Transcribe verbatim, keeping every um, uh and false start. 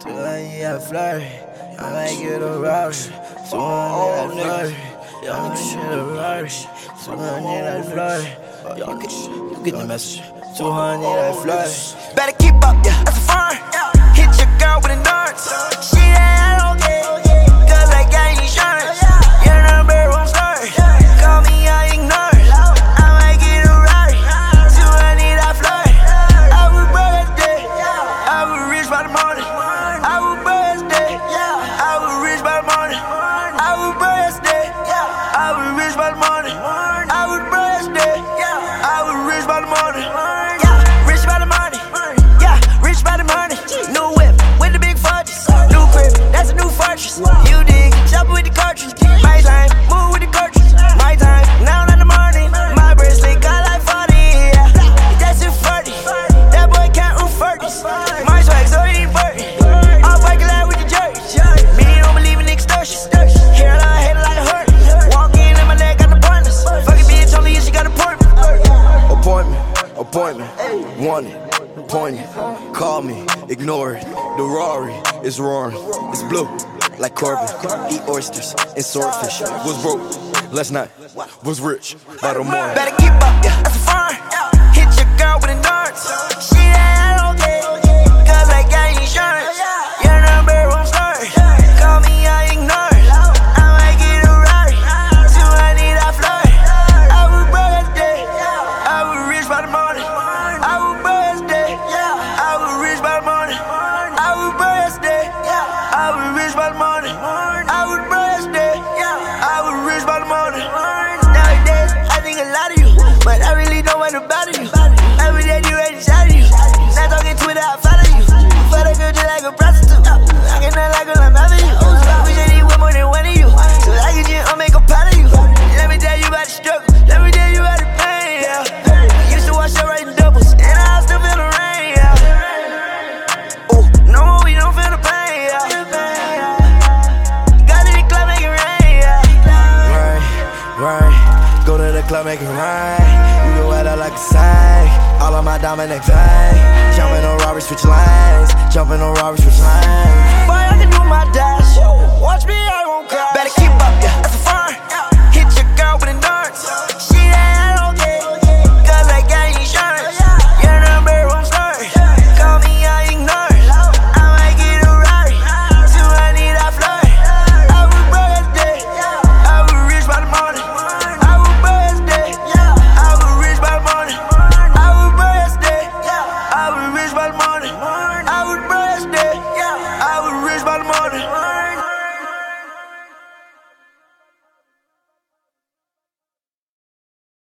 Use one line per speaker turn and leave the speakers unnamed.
hundred at Flurry. I might get a Rari. two hundred at Flurry. I might get a Rari. two hundred at Flurry. Y'all get, you get the message. two hundred at Flurry.
Better keep up, yeah, that's a fun. Hit your girl with a darts. She ain't okay, cause I got insurance. Your number won't start. Call me, I ignore it. I might get a Rari. two hundred at Flurry. I was broke as day. I was rich by the morning. I was broke as day. I was rich by the morning. I was broke as day. I was rich by the morning. I was broke as day. I was rich by the morning. Rich by the money. Yeah, rich by the money. New whip with the big fortress. New crib, that's a new fortress. You dig, chop with the cartridge. My time, move with the cartridge. My time, now in the morning. My bracelet got like forty. Yeah, that's it forty. That boy can't roof forties. My swag so he ain't forty. I'll fight glad with the church. Me don't believe in extortion. Hair line, head like a hurt. Walk in and my leg got the pointless. Fuck a bitch, only if she got an appointment.
Appointment, appointment, wanted, pointed, call me, ignore it. The Rari is roaring, it's blue, like Corbin. Eat oysters and swordfish. Was broke last night, was rich by the morning.
Better keep up, yeah, that's a fun. Hit your girl with a darts. She ain't okay, cause I got insurance. Your number won't start. Call me, I ignore it. I might get a Rari. two hundred at Flurry. I was broke as day. I was rich by the morning. I was broke as day. I was rich by the morning. I was broke as day. I was rich by the morning. I was broke as day. I was rich by the morning. Nowadays, I think a lot of you, but I really don't want to bother you. Every day you ready to shout at you. Not talking Twitter, I follow you. For the girl just like a prostitute. I cannot like when I'm after you. Wish I need one more than one of you. So I can just I'll make a pot of you. Let me tell you about the struggle. Let me tell you about the pain, yeah. Used to watch her writing doubles, and I still feel the rain, yeah. Ooh, no more, we don't feel the pain, yeah. Got to the club, make it rain, yeah.
Right, right, go to the club, make it rain. You can wear that like a sign. All of my diamond neck bang. Jumping on Rari, switch lanes. Jumping on Rari, switch lanes.